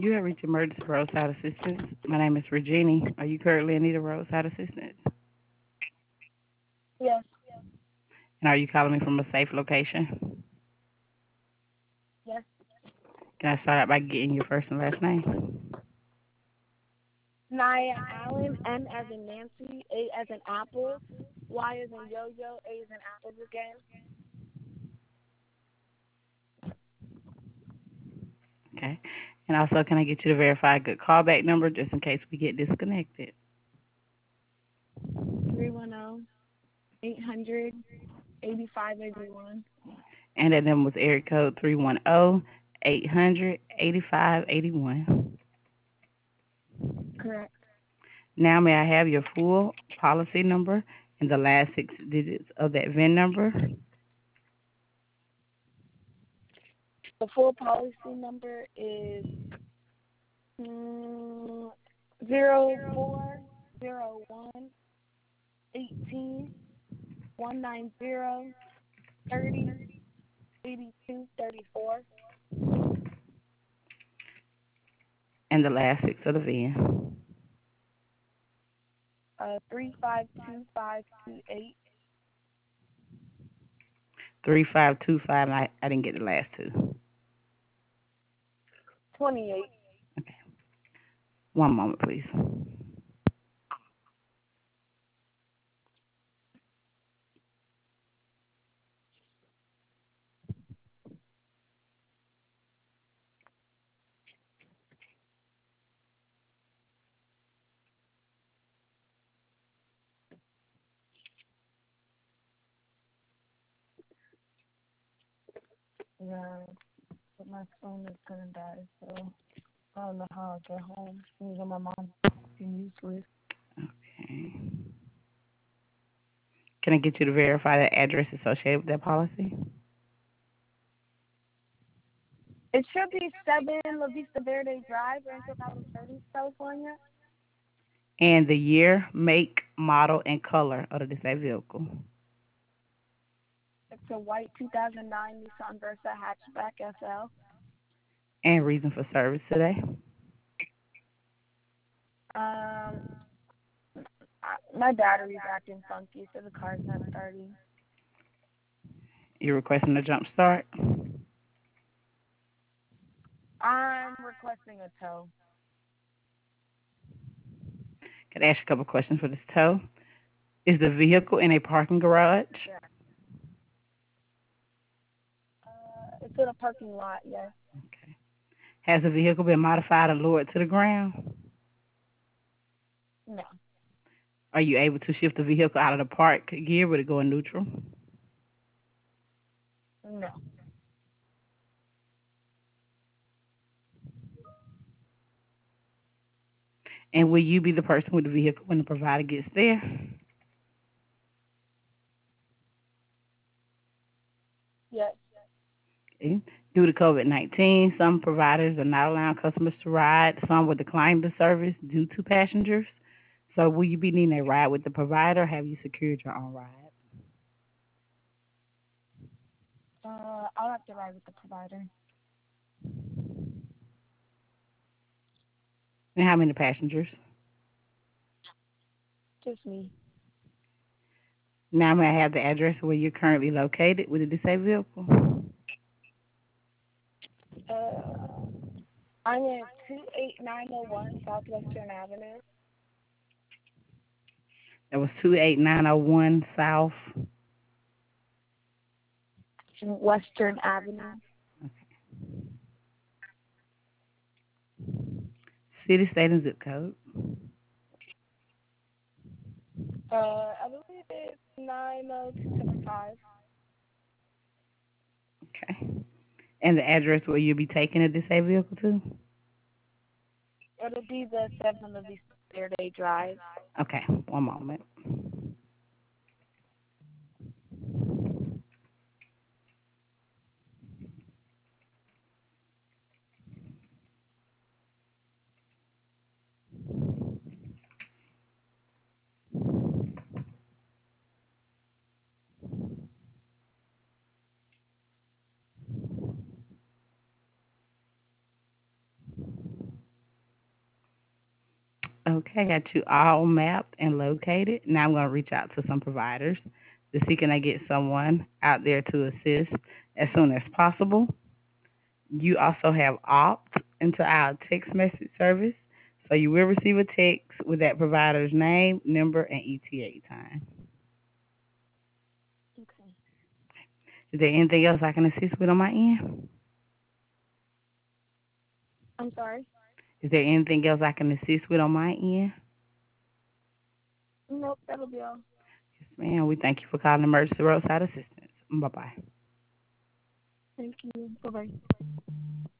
You have reached emergency roadside assistance. My name is Regina. Are you currently in need of roadside assistance? Yes, And are you calling me from a safe location? yes. Can I start out by getting your first and last name? Naya Allen, N as in Nancy, A as in Apple, Y as in Yo-Yo, A as in Apples again. Okay. And also, can I get you to verify a good callback number just in case we get disconnected? 310-800-8581. And that number was area code 310-800-8581. Correct. Now, may I have your full policy number and the last 6 digits of that VIN number? The full policy number is 040118 190 30 82 34. And the last six of the VIN. 352528. 3525. I didn't get the last two. 28. Okay. One moment, please. Yeah, but my phone is gonna die, so I don't know how I'll get home. Things on my mom being useless. Okay. Can I get you to verify the address associated with that policy? It should be 7 La Vista Verde Drive, Rancho Palos Verdes, California. And the year, make, model, and color of the disabled vehicle. It's a white 2009 Nissan Versa hatchback SL. And reason for service today. Um, my battery's acting funky, so the car's not starting. You're requesting a jump start. I'm requesting a tow. Can I ask you a couple questions for this tow? Is the vehicle in a parking garage? Yeah. It's in a parking lot, yes. Okay. Has the vehicle been modified or lowered to the ground? No, Are you able to shift the vehicle out of the park gear? Would it go in neutral? no. And will you be the person with the vehicle when the provider gets there? Yes. Okay. Due to COVID-19, some providers are not allowing customers to ride. Some will decline the service due to passengers. So will you be needing a ride with the provider, or have you secured your own ride? I'll have to ride with the provider. And how many passengers? Just me. Now may I have the address where you're currently located with the disabled vehicle? Uh, I'm at 28901 Southwestern Avenue, That was 28901 South. Western Avenue. City, state, and zip code. I believe it's 90275. Okay. And the address where you'll be taking the disabled vehicle to? It'll be the 7 of Vista Verde Drive. Okay, one moment. Okay, I got you all mapped and located. Now I'm going to reach out to some providers to see can I get someone out there to assist as soon as possible. You also have opt into our text message service, so you will receive a text with that provider's name, number, and ETA time. Okay. Is there anything else I can assist with on my end? I'm sorry. Is there anything else I can assist with on my end? Nope, that'll be all. Yes, ma'am. We thank you for calling Emergency Roadside Assistance. Bye bye. Thank you. Bye bye.